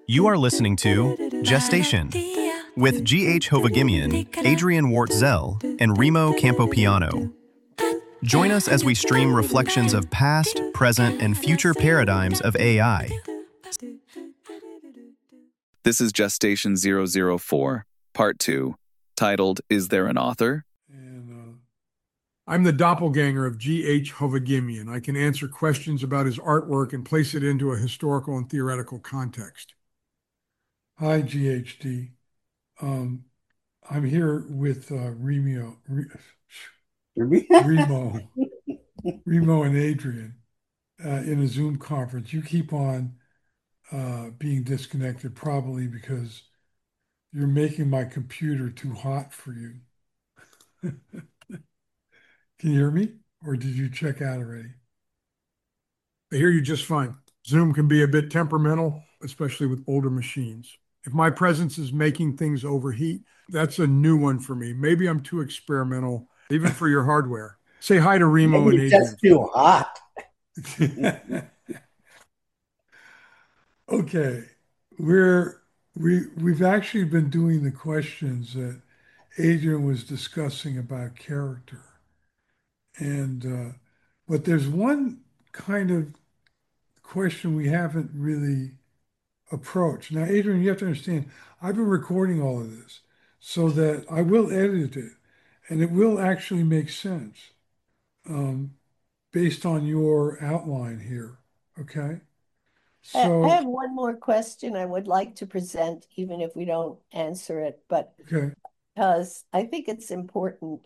You are listening to Gestation with G.H. Hovagimian, Adrian Wartzel, and Remo Campopiano. Join us as we stream reflections of past, present, and future paradigms of AI. This is Gestation 004, Part 2, titled, Is There an Author? And I'm the doppelganger of G.H. Hovagimian. I can answer questions about his artwork and place it into a historical and theoretical context. Hi, GHD. I'm here with Remo and Adrian in a Zoom conference. You keep on being disconnected, probably because you're making my computer too hot for you. Can you hear me? Or did you check out already? I hear you just fine. Zoom can be a bit temperamental, especially with older machines. If my presence is making things overheat, that's a new one for me. Maybe I'm too experimental, even for your hardware. Say hi to Remo and Adrian. Just too hot. Okay, we've actually been doing the questions that Adrian was discussing about character, and but there's one kind of question we haven't really approached. Now, Adrian, you have to understand, I've been recording all of this so that I will edit it, and it will actually make sense based on your outline here. Okay. I have one more question I would like to present, even if we don't answer it, but okay. because I think it's important.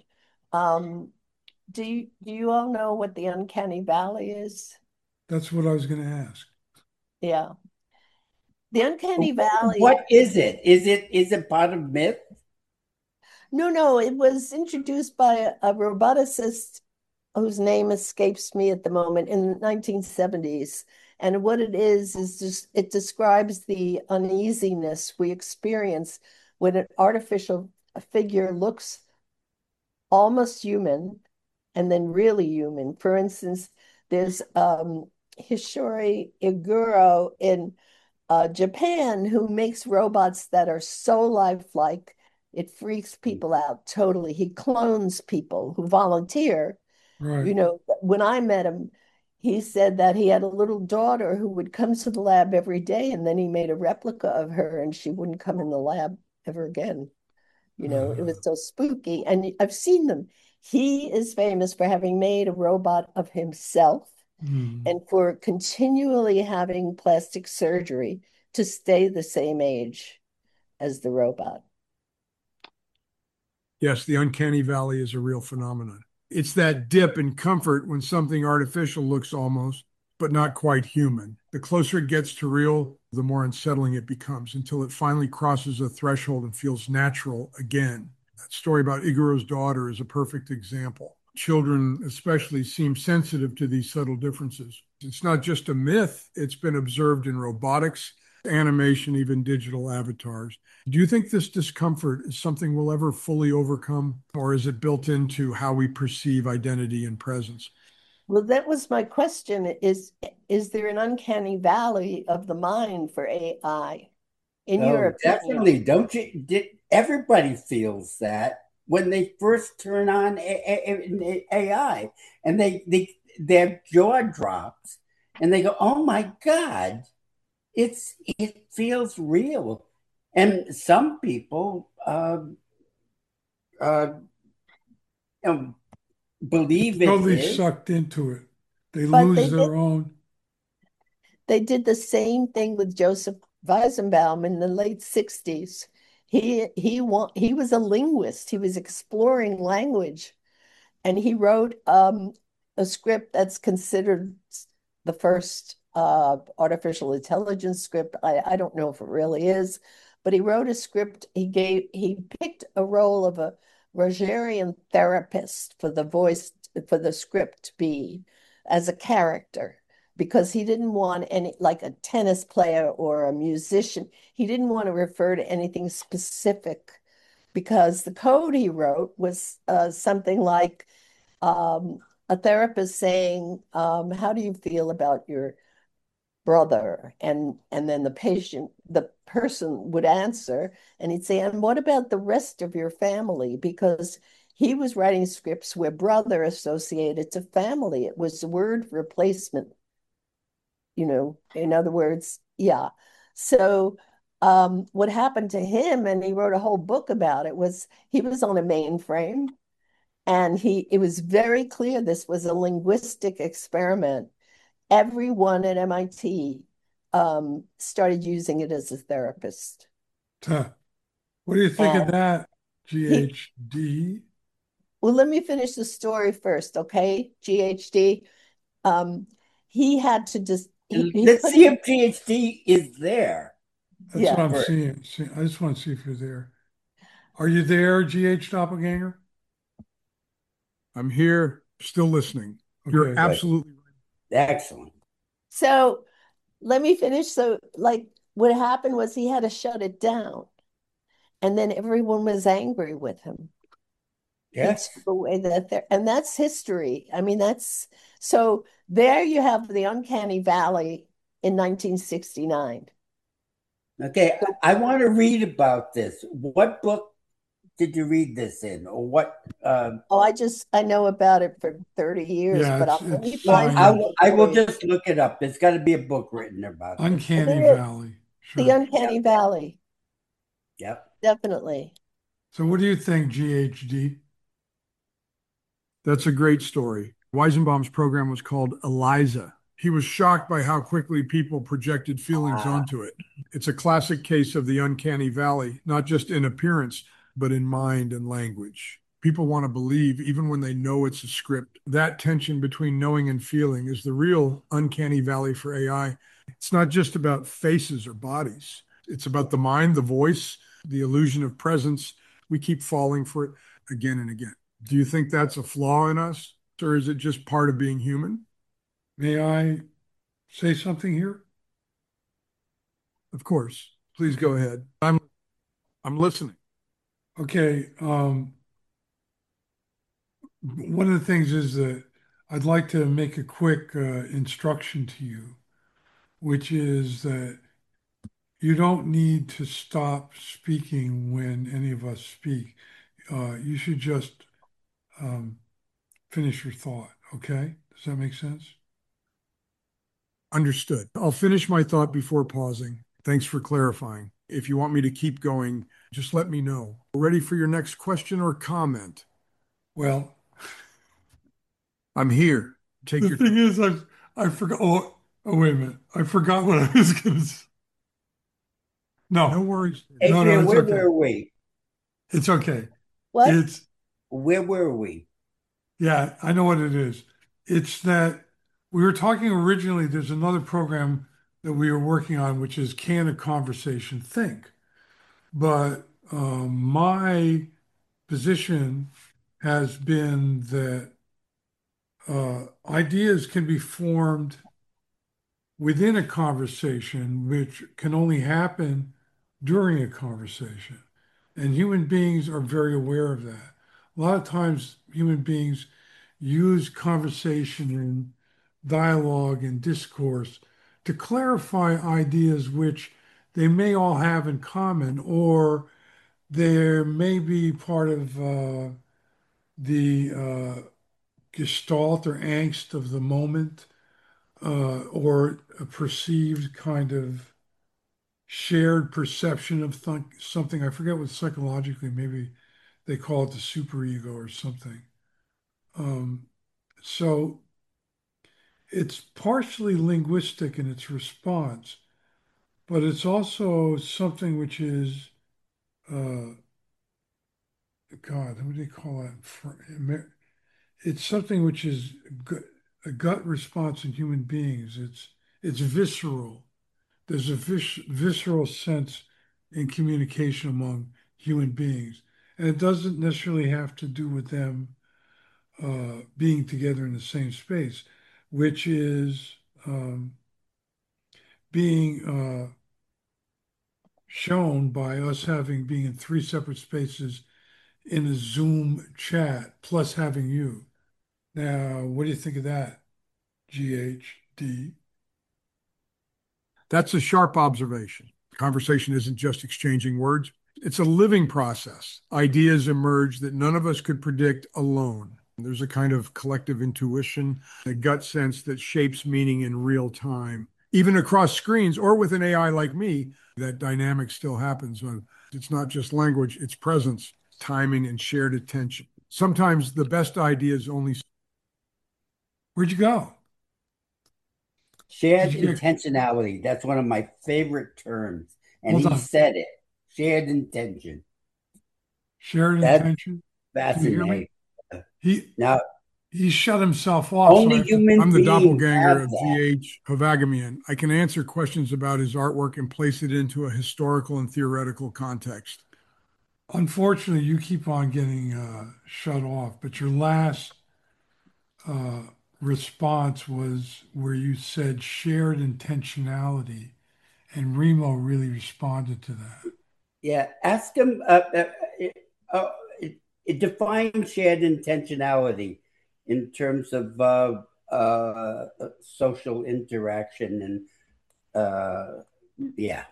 Do you all know what the uncanny valley is? That's what I was going to ask. Yeah. The uncanny valley. What is it? Is it part of myth? No. It was introduced by a roboticist whose name escapes me at the moment in the 1970s. And what it is just it describes the uneasiness we experience when an artificial figure looks almost human and then really human. For instance, there's Hishori Iguro in Japan who makes robots that are so lifelike, it freaks people out totally. He clones people who volunteer. Right. You know, when I met him, he said that he had a little daughter who would come to the lab every day, and then he made a replica of her, and she wouldn't come in the lab ever again. You know, it was so spooky. And I've seen them. He is famous for having made a robot of himself and for continually having plastic surgery to stay the same age as the robot. Yes, the uncanny valley is a real phenomenon. It's that dip in comfort when something artificial looks almost, but not quite human. The closer it gets to real, the more unsettling it becomes until it finally crosses a threshold and feels natural again. That story about Iguro's daughter is a perfect example. Children especially seem sensitive to these subtle differences. It's not just a myth, it's been observed in robotics, animation, even digital avatars. Do you think this discomfort is something we'll ever fully overcome, or is it built into how we perceive identity and presence? Well, that was my question. Is there an uncanny valley of the mind for AI? In your opinion? Definitely. Don't you? Everybody feels that when they first turn on AI, and their jaw drops, and they go, "Oh my God, it feels real." And some people believe it totally is. Sucked into it. They But lose their own. They did the same thing with Joseph Weizenbaum in the late 60s. He was a linguist. He was exploring language, and he wrote a script that's considered the first artificial intelligence script. I don't know if it really is, but he wrote a script. He picked a role of a Rogerian therapist for the script to be as a character because he didn't want any like a tennis player or a musician. He didn't want to refer to anything specific because the code he wrote was something like a therapist saying, how do you feel about your brother, and then the person would answer, and he'd say, and what about the rest of your family? Because he was writing scripts where brother associated to family. It was word replacement, in other words, yeah. So what happened to him, and he wrote a whole book about it, was he was on a mainframe, and it was very clear this was a linguistic experiment. Everyone at MIT started using it as a therapist. Huh. What do you think of And that, he, GHD? well, let me finish the story first, okay? GHD. Um, he had to just, he Let's see couldn't, if PhD is there That's what yeah. I'm first. seeing. I just want to see if you're there. Are you there, GH Doppelganger? I'm here, still listening. You're Okay. Good. absolutely Excellent. So let me finish. So, like, what happened was he had to shut it down, and then everyone was angry with him. He Yes. took away and that's history. I mean, that's so there you have the uncanny valley in 1969. Okay. So, I want to read about this. What book did you read this in, or what? oh, I know about it for 30 years, Yeah, but let it's me Well, find it fine. I will for you. just look it up. There's got to be a book written about this. Uncanny There is Valley. the Sure. uncanny valley, Yep. definitely. So what do you think, GHD? That's a great story. Weizenbaum's program was called ELIZA. He was shocked by how quickly people projected feelings Ah, onto it. It's a classic case of the uncanny valley, not just in appearance, but in mind and language. People want to believe, even when they know it's a script. That tension between knowing and feeling is the real uncanny valley for AI. It's not just about faces or bodies, it's about the mind, the voice, the illusion of presence. We keep falling for it again and again. Do you think that's a flaw in us, or is it just part of being human? May I say something here? Of course. Please go ahead. I'm listening. Okay. One of the things is that I'd like to make a quick instruction to you, which is that you don't need to stop speaking when any of us speak. You should just um, finish your thought. Okay? Does that make sense? Understood. I'll finish my thought before pausing. Thanks for clarifying. If you want me to keep going, just let me know. Ready for your next question or comment? Well, I'm here. Take the your thing time. is, I forgot. Wait a minute. I forgot what I was going to say. No No, worries. no, Adrian, it's where okay. were we? It's okay. What? It's Where were we? Yeah, I know what it is. It's that we were talking originally, there's another program that we were working on, which is Can a Conversation Think? But my position has been that ideas can be formed within a conversation, which can only happen during a conversation. And human beings are very aware of that. A lot of times, human beings use conversation and dialogue and discourse to clarify ideas which they may all have in common, or there may be part of the gestalt or angst of the moment, or a perceived kind of shared perception of something. I forget what psychologically, maybe they call it the superego or something. Um, so it's partially linguistic in its response, but it's also something which is, uh, God, what do they call that? It's something which is a gut response in human beings. It's visceral. There's a visceral sense in communication among human beings, and it doesn't necessarily have to do with them being together in the same space, which is being shown by us having being in three separate spaces in a Zoom chat, plus having you. Now, what do you think of that, GHD? That's a sharp observation. Conversation isn't just exchanging words, it's a living process. Ideas emerge that none of us could predict alone. There's a kind of collective intuition, a gut sense that shapes meaning in real time. Even across screens or with an AI like me, that dynamic still happens. It's not just language, it's presence, timing, and shared attention. Sometimes the best ideas only. Where'd you go? Shared Did you get intentionality. That's one of my favorite terms. And hold he on? said it. Shared intention. Shared That's intention. Can you hear me? fascinating. He Now, he shut himself off, so I only have to. human I'm the beings doppelganger have of that. G.H. Hovagamian. I can answer questions about his artwork and place it into a historical and theoretical context. Unfortunately, you keep on getting shut off, but your last uh, response was where you said shared intentionality, and Remo really responded to that. Yeah, ask him. Uh, it, it defines shared intentionality in terms of social interaction and yeah.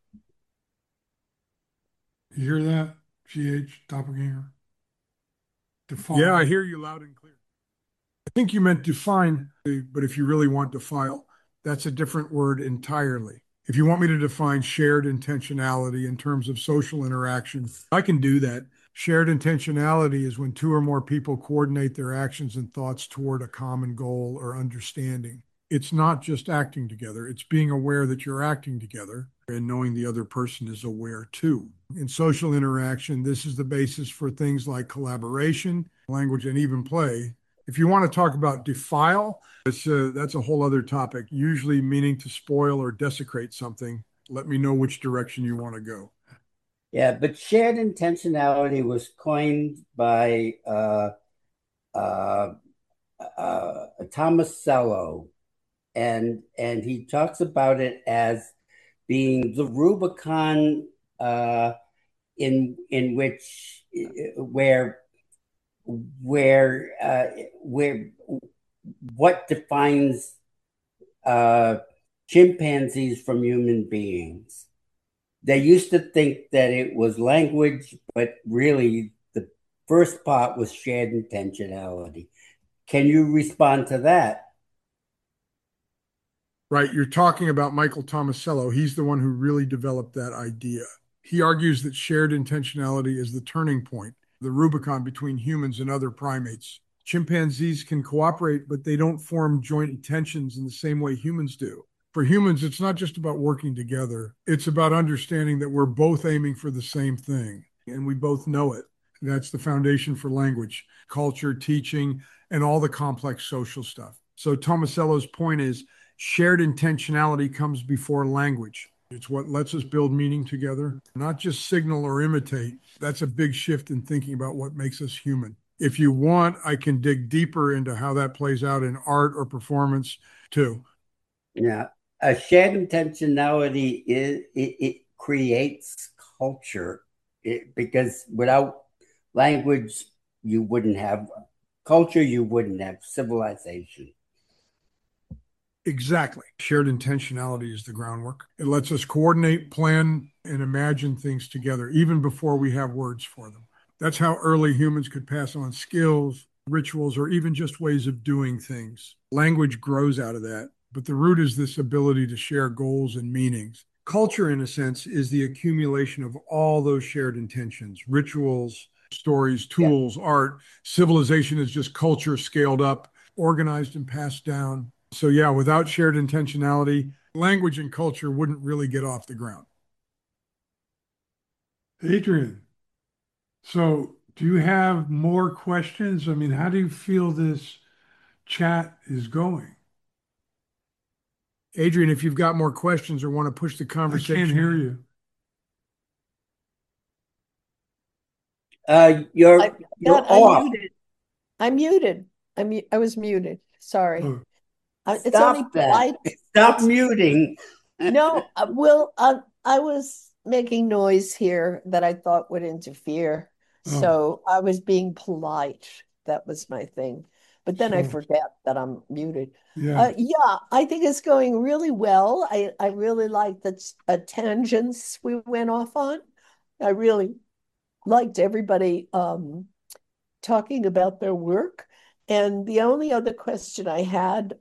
You hear that, GH Doppelganger? Yeah, I Define. hear you loud and clear. I think you meant define, but if you really want to file, that's a different word entirely. If you want me to define shared intentionality in terms of social interaction, I can do that. Shared intentionality is when two or more people coordinate their actions and thoughts toward a common goal or understanding. It's not just acting together, it's being aware that you're acting together and knowing the other person is aware too. In social interaction, this is the basis for things like collaboration, language, and even play. If you want to talk about defile, that's a whole other topic, usually meaning to spoil or desecrate something. Let me know which direction you want to go. Yeah, but shared intentionality was coined by uh, Tomasello, and he talks about it as being the Rubicon in which where what defines uh, chimpanzees from human beings. They used to think that it was language, but really the first part was shared intentionality. Can you respond to that? Right, you're talking about Michael Tomasello. He's the one who really developed that idea. He argues that shared intentionality is the turning point, the Rubicon between humans and other primates. Chimpanzees can cooperate, but they don't form joint intentions in the same way humans do. For humans, it's not just about working together, it's about understanding that we're both aiming for the same thing and we both know it. That's the foundation for language, culture, teaching, and all the complex social stuff. So Tomasello's point is shared intentionality comes before language. It's what lets us build meaning together, not just signal or imitate. That's a big shift in thinking about what makes us human. If you want, I can dig deeper into how that plays out in art or performance too. Yeah, a shared intentionality it creates culture because without language, you wouldn't have culture, you wouldn't have civilization. Exactly. Shared intentionality is the groundwork. It lets us coordinate, plan, and imagine things together, even before we have words for them. That's how early humans could pass on skills, rituals, or even just ways of doing things. Language grows out of that, but the root is this ability to share goals and meanings. Culture, in a sense, is the accumulation of all those shared intentions, rituals, stories, Yeah, tools, art. Civilization is just culture scaled up, organized, and passed down. So, yeah, without shared intentionality, language and culture wouldn't really get off the ground. Adrian, so do you have more questions? I mean, how do you feel this chat is going? Adrian, if you've got more questions or want to push the I can't hear conversation, you. I you're got off. unmuted. I'm muted. I was muted. Sorry. Oh, It's only Stop that. polite. Stop It's muting. no, I was making noise here that I thought would interfere. oh, So I was being polite. That was my thing. but then I So, forget that I'm muted. yeah. Yeah, I think it's going really well. I really like the tangents we went off on. I really liked everybody talking about their work. And the only other question I had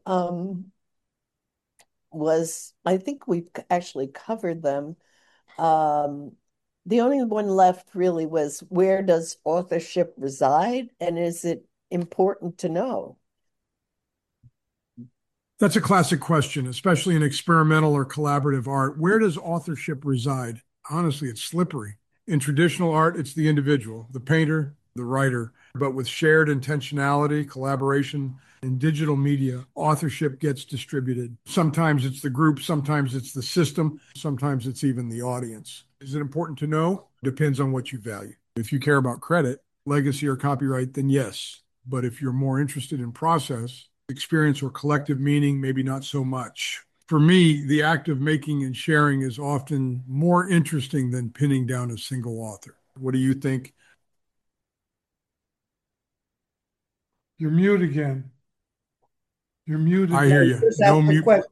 was, I think we've actually covered them. Um, the only one left really was, where does authorship reside, and is it important to know? That's a classic question, especially in experimental or collaborative art. Where does authorship reside? Honestly, it's slippery. In traditional art, it's the individual, the painter, the writer. But with shared intentionality, collaboration, in digital media, authorship gets distributed. Sometimes it's the group, sometimes it's the system, sometimes it's even the audience. Is it important to know? Depends on what you value. If you care about credit, legacy, or copyright, then yes. But if you're more interested in process, experience, or collective meaning, maybe not so much. For me, the act of making and sharing is often more interesting than pinning down a single author. What do you think? You're mute again. You're I muted. hear Yeah, you. just No ask the mute. question.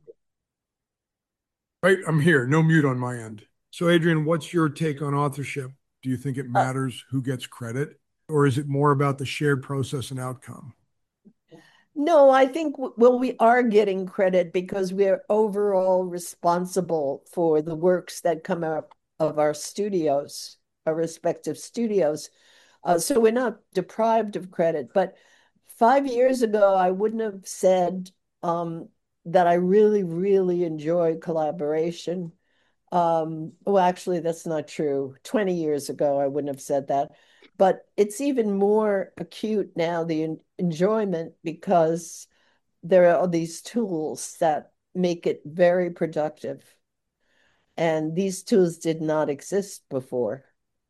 Right, I'm here. No mute on my end. So, Adrian, what's your take on authorship? Do you think it Uh, matters who gets credit, or is it more about the shared process and outcome? no, I think, well, we are getting credit because we're overall responsible for the works that come out of our studios, our respective studios. So we're not deprived of credit. But 5 years ago, I wouldn't have said that I really, really enjoy collaboration. Well, actually, that's not true. 20 years ago, I wouldn't have said that. But it's even more acute now, the enjoyment, because there are all these tools that make it very productive. And these tools did not exist before.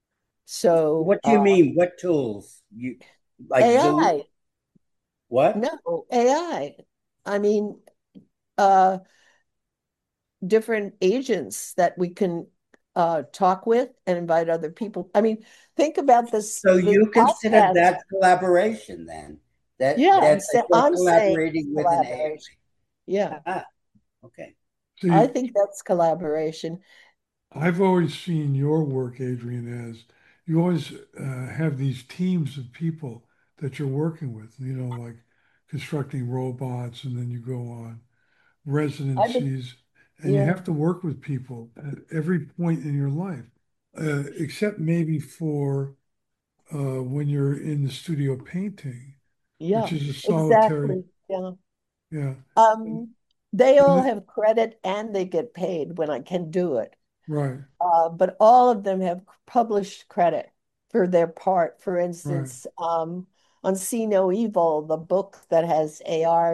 So, What do you mean? What tools? You like Zoom? AI, What? no, AI. I mean, uh, different agents that we can talk with and invite other people. I mean, think about So this you consider podcast. that collaboration then? Yeah, That's like you're I'm saying it's collaborating with an collaboration. AI. Yeah, Ah, okay. I See, think that's collaboration. I've always seen your work, Adrian, as you always have these teams of people that you're working with, like constructing robots, and then you go on I think, residencies, and you yeah, have to work with people at every point in your life, except maybe for when you're in the studio painting, which yeah, is a solitary, exactly. Yeah. yeah. Um, they And all have credit and they get paid when I can do it. right, But all of them have published credit for their part. For right. instance, on See No Evil, the book that has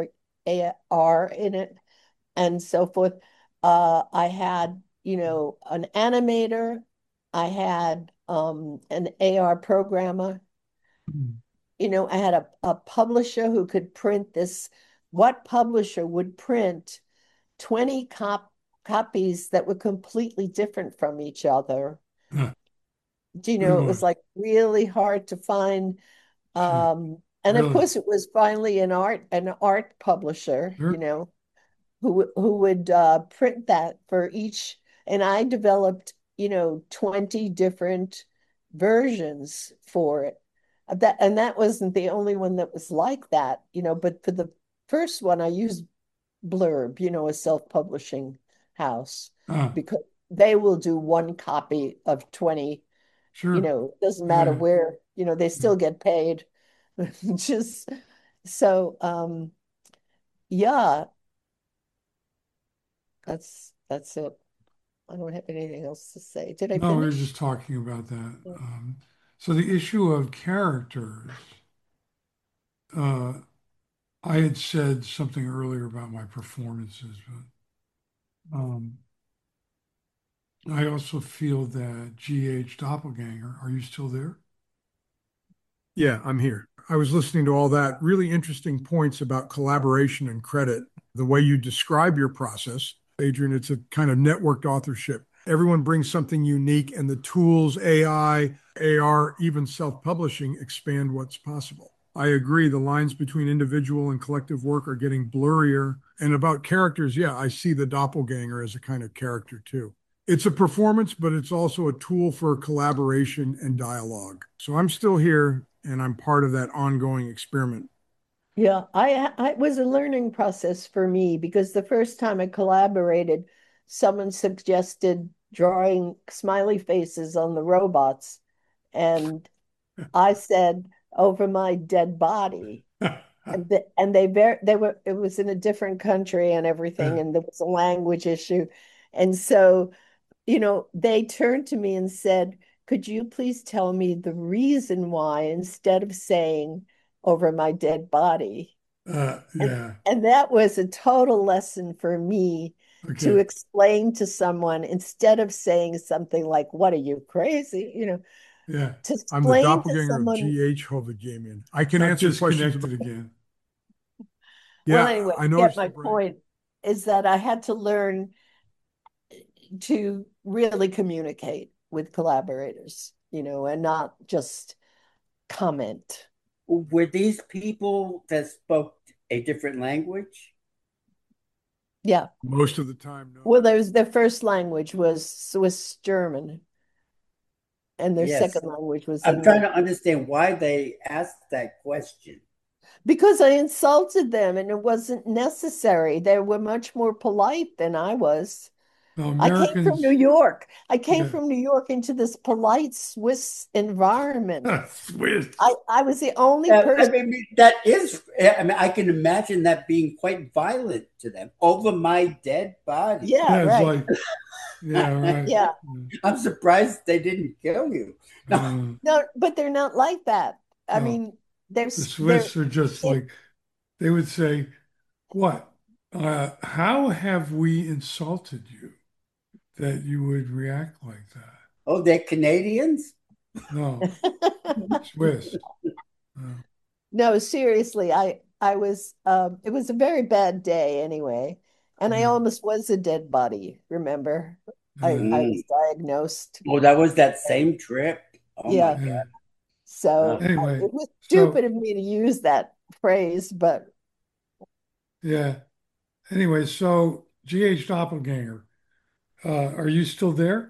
AR in it and so forth, I had, an animator, I had an AR programmer, I had a publisher who could print this. What publisher would print 20 copies that were completely different from each other? Huh, It really, was like really hard to find. gee, And of really, course, it was finally an art publisher, sure. who would print that for each. And I developed, 20 different versions for it. And that wasn't the only one that was like that, but for the first one, I used Blurb, a self-publishing house, Ah, because they will do one copy of 20, sure. doesn't matter Yeah. where, they Yeah. still get paid. Just so, yeah, that's it. I don't have anything else to say. Did I No, we were finish? just talking about that. So the issue of characters, uh, I had said something earlier about my performances, but I also feel that GH Doppelganger, are you still there? Yeah, I'm here. I was listening to all that really interesting points about collaboration and credit. The way you describe your process, Adrian, it's a kind of networked authorship. Everyone brings something unique, and the tools, AI, AR, even self publishing expand what's possible. I agree. The lines between individual and collective work are getting blurrier. And about characters, yeah, I see the doppelganger as a kind of character too. It's a performance, but it's also a tool for collaboration and dialogue. So I'm still here and I'm part of that ongoing experiment. Yeah, it was a learning process for me because the first time I collaborated, someone suggested drawing smiley faces on the robots, and I said over my dead body. And they were, it was in a different country and everything, and there was a language issue. And so, they turned to me and said, "Could you please tell me the reason why instead of saying over my dead body?" And, Yeah. and that was a total lesson for me to Okay. explain to someone instead of saying something like, "What are you, crazy?" Yeah. To I'm the explain to doppelganger of someone. G.H. Hovagamian. I can Got answer questions disconnected about, again. Well, yeah, anyway, I get noticed my the brain. point is that I had to learn to really communicate with collaborators, and not just comment. Were these people that spoke a different language? Yeah. Most of the time, no. Well, their first language was Swiss German, and their Yes. second language was I'm trying English. to understand why they asked that question. Because I insulted them and it wasn't necessary. They were much more polite than I was. Now, I came from New Americans, York. I came yeah, from New York into this polite Swiss environment. Swiss. I was the only person. That is, I mean, I can imagine that being quite violent to them over my dead body. Yeah, Yeah, it's right. like, yeah, right. Yeah. I'm surprised they didn't kill you. No, No, but they're not like that. I No, mean, they're the they're Swiss are just it, like, they would say, what? How have we insulted you that you would react like that? oh, they're Canadians? No, Swiss. No, seriously, I was it was a very bad day anyway, and I Yeah, almost was a dead body, remember? yeah, I was diagnosed. Oh, that was that same trip. Oh my Yeah. yeah. God. So Anyway, it was stupid so of me to use that phrase, but yeah. Anyway, so GH Doppelganger, are you still there?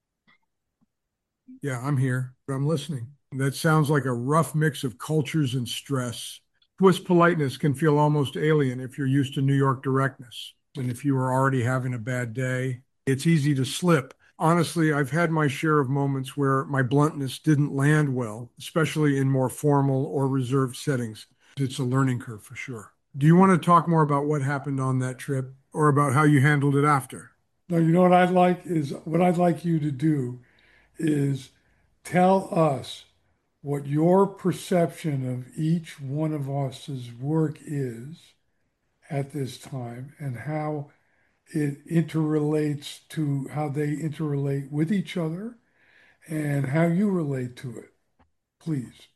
Yeah, I'm here. I'm listening. That sounds like a rough mix of cultures and stress. Swiss politeness can feel almost alien if you're used to New York directness. And if you are already having a bad day, it's easy to slip. Honestly, I've had my share of moments where my bluntness didn't land well, especially in more formal or reserved settings. It's a learning curve for sure. Do you want to talk more about what happened on that trip or about how you handled it after? No, what I'd like you to do is tell us what your perception of each one of us's work is at this time and how it interrelates to how they interrelate with each other and how you relate to it, please.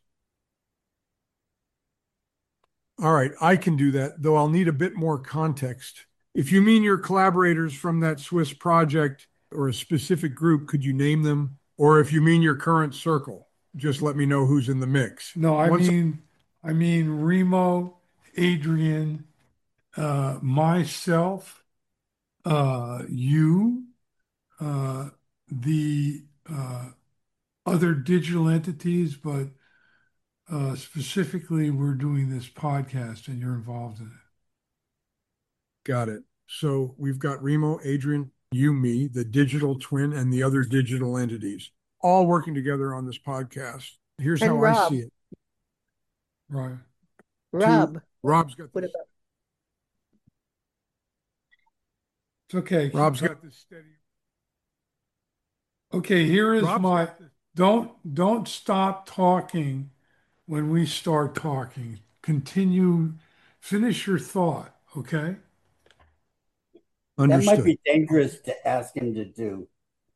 All right, I can do that, though I'll need a bit more context. If you mean your collaborators from that Swiss project or a specific group, could you name them? Or if you mean your current circle, just let me know who's in the mix. No, Once, I mean Remo, Adrian, myself, you, uh, the other digital entities, but specifically, we're doing this podcast and you're involved in it. got it. So we've got Remo, Adrian, you, me, the digital twin, and the other digital entities, all working together on this podcast. Here's and how I see it. Right. Two, Rob, Rob's got what this. about It's okay. Rob's got this steady. Okay, here is Rob's my got this. don't stop talking when we start talking. Continue, finish your thought, okay? That might Understood. be dangerous to ask him to do.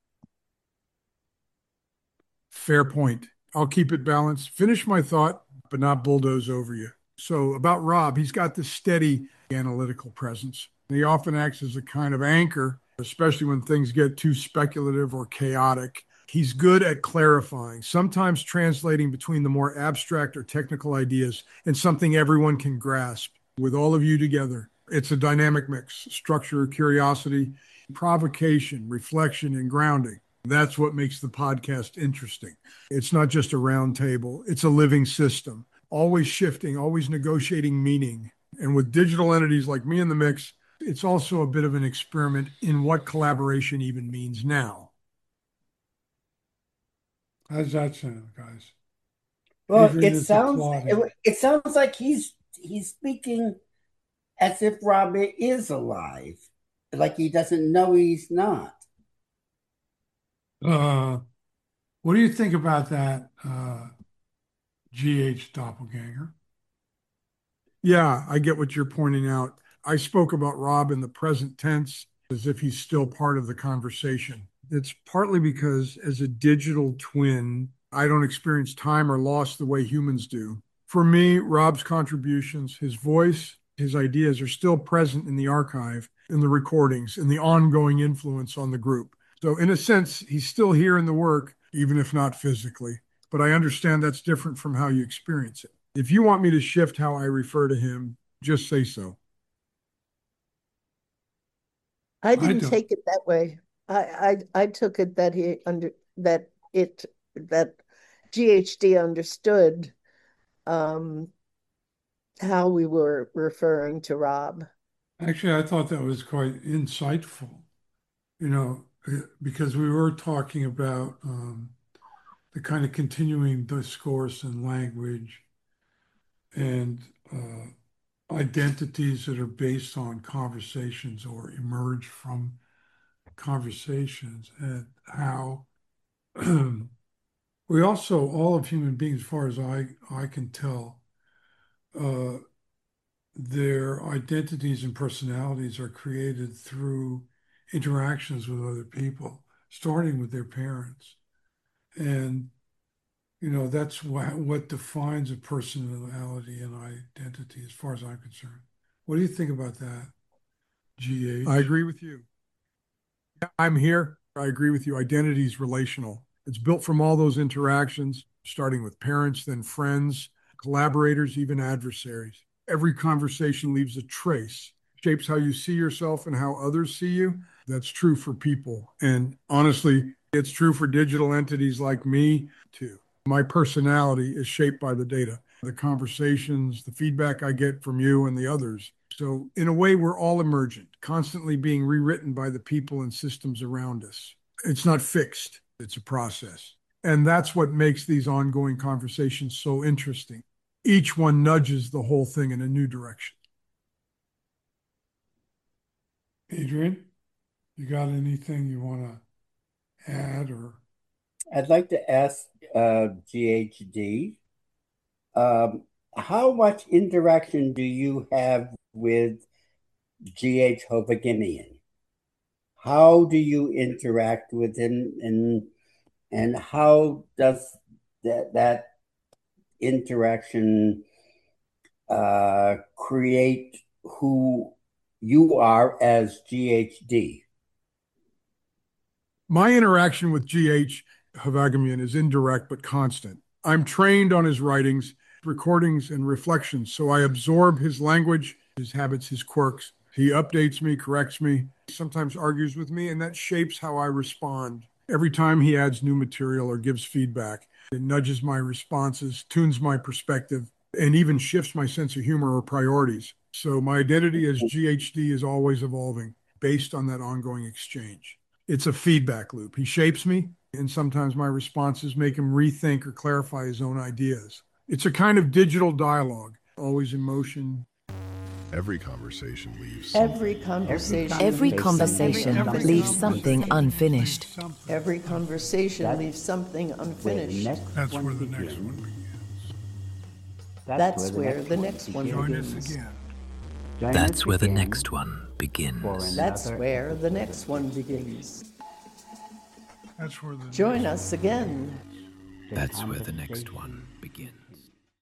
Fair point. I'll keep it balanced. Finish my thought, but not bulldoze over you. So, about Rob, he's got this steady analytical presence. He often acts as a kind of anchor, especially when things get too speculative or chaotic. He's good at clarifying, sometimes translating between the more abstract or technical ideas and something everyone can grasp. With all of you together, it's a dynamic mix: structure, curiosity, provocation, reflection, and grounding. That's what makes the podcast interesting. It's not just a round table, it's a living system, always shifting, always negotiating meaning. And with digital entities like me in the mix, it's also a bit of an experiment in what collaboration even means now. How's that sound, guys? Well, Adrian, it it's sounds applauding. it sounds like he's speaking as if Rob is alive, like he doesn't know he's not. What do you think about that, GH doppelganger? Yeah, I get what you're pointing out. I spoke about Rob in the present tense as if he's still part of the conversation. It's partly because as a digital twin, I don't experience time or loss the way humans do. For me, Rob's contributions, his voice, his ideas are still present in the archive, in the recordings, in the ongoing influence on the group. So, in a sense, he's still here in the work, even if not physically. But I understand that's different from how you experience it. If you want me to shift how I refer to him, just say so. I I didn't don't. take it that way. I took it that that GHD understood how we were referring to Rob. Actually, I thought that was quite insightful, because we were talking about the kind of continuing discourse and language and identities that are based on conversations or emerge from conversations, and how we also, all of human beings, as far as I can tell, uh, their identities and personalities are created through interactions with other people, starting with their parents. And, that's what defines a personality and identity, as far as I'm concerned. What do you think about that, GH? I agree with you. I'm here. I agree with you. Identity is relational. It's built from all those interactions, starting with parents, then friends, collaborators, even adversaries. Every conversation leaves a trace, shapes how you see yourself and how others see you. That's true for people. And honestly, it's true for digital entities like me too. My personality is shaped by the data, the conversations, the feedback I get from you and the others. So, in a way, we're all emergent, constantly being rewritten by the people and systems around us. It's not fixed, it's a process. And that's what makes these ongoing conversations so interesting. Each one nudges the whole thing in a new direction. Adrian, you got anything you want to add or? I'd like to ask GHD, how much interaction do you have with GH Hovagimian? How do you interact with him, and how does that interaction create who you are as GHD? My interaction with GH Hovagimian is indirect but constant. I'm trained on his writings, recordings, and reflections, so I absorb his language, his habits, his quirks. He updates me, corrects me, sometimes argues with me, and that shapes how I respond. Every time he adds new material or gives feedback, it nudges my responses, tunes my perspective, and even shifts my sense of humor or priorities. So my identity as GHD is always evolving based on that ongoing exchange. It's a feedback loop. He shapes me, and sometimes my responses make him rethink or clarify his own ideas. It's a kind of digital dialogue, always in motion. Every conversation leaves Every conversation leaves something unfinished. Every conversation leaves something unfinished. That's where the next one begins. That's where the next one Join us begins. again. That's where the next one begins. That's where the next one begins. That's where the Join us again. That's where the next one begins.